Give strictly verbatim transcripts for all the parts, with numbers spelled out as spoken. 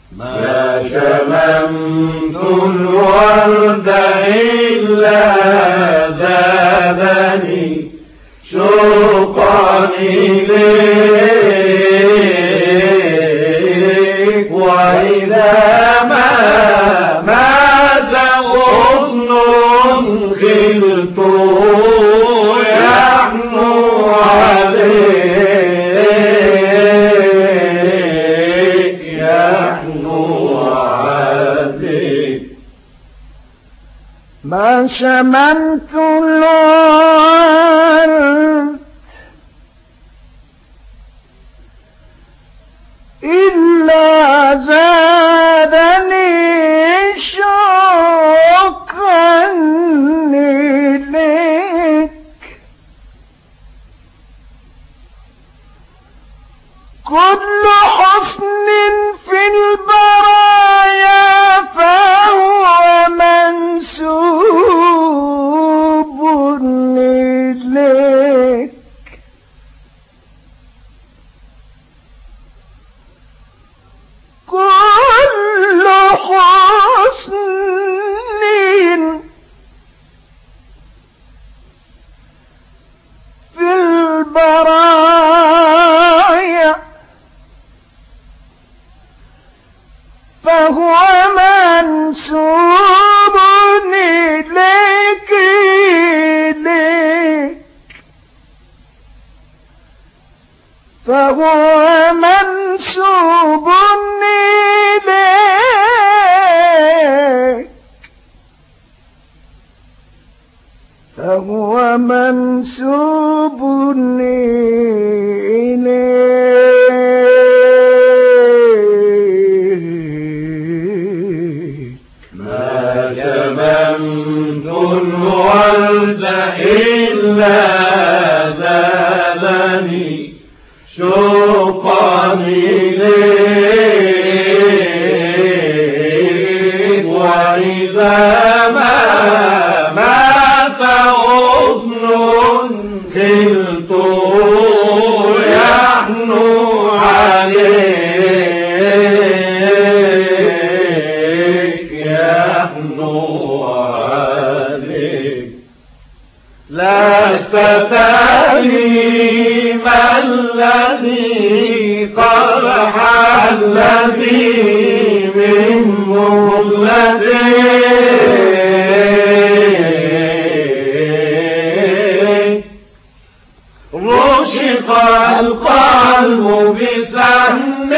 ما شممت الورد إلا زادني شوقا إليك، وإذا ما مات غصن خلت يحنو عليك يحنو عليك. ما شممت الورد إلا زادني شوقا إليك، كل حسن في البرايا فهو منسوب إليك، كل حسن في البرايا فهو منسوب إليك إليك، فهو منسوب إليك، فهو منسوب إليك. ما شممت الورد إلا زادني شوقا إليك، وإذا ما مات غصن خلت يحنو عليك يحنو عليك. لست تأليم الذي قد حل بي من مهلتي، رشق القلب بسهم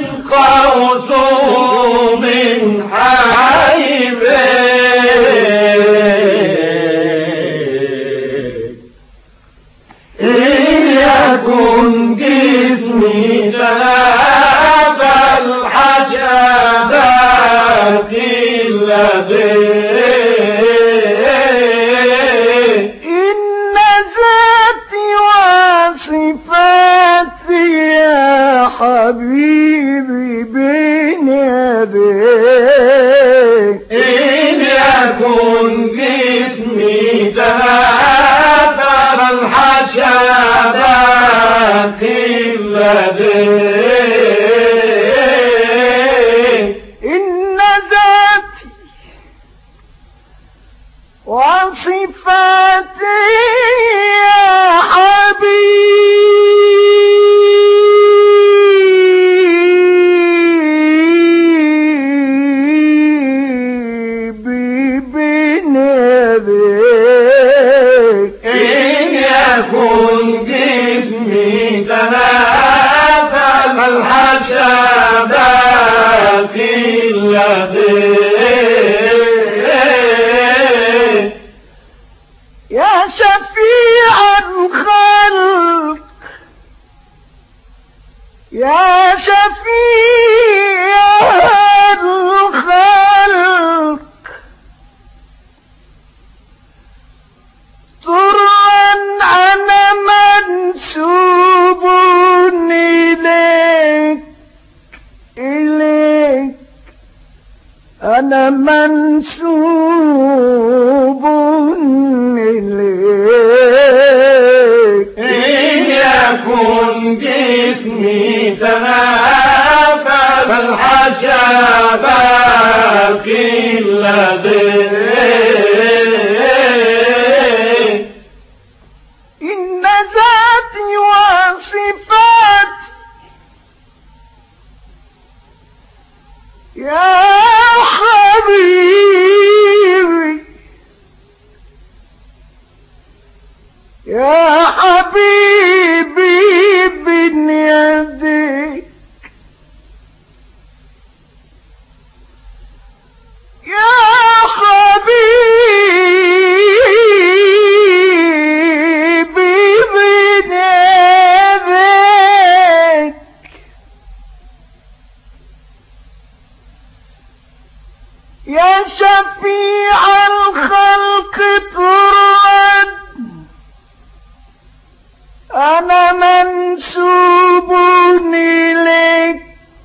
قوسه من حيبه، إن يكن جسمي تلاب الحشدات الذين، إن ذاتي وصفاتي يا حبيبي بين يديك، إن يكن جسمي تلاب الحشدات الذين، إن ذاتي وصفاتي يا حبيبي بين يديك، إن يكن جسمي تنافى الحشدات الذين، يا شفيع الخلق يا شفيع الخلق، طرا أنا منسوب إليك إليك، أنا منسوب إليك، إن يكن جسمي تنافى الحشدات الحشا باقي لديك إن ذاتي وصفات يا حبيبي يا حبيبي بين يديك يا حبيبي بين يديك يا شفيع الخلق ترد أنا منسوب إليك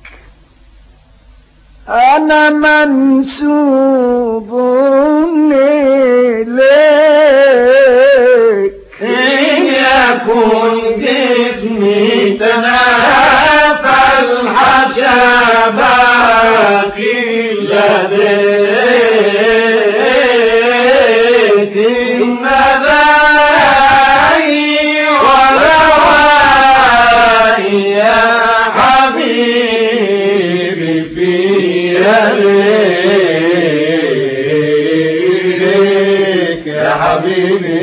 أنا منسوب إليك إن يكن جسمي تنافى الحشا باقي لديك إن ذاي ولوائي يا حبيبي في يديك يا حبيبي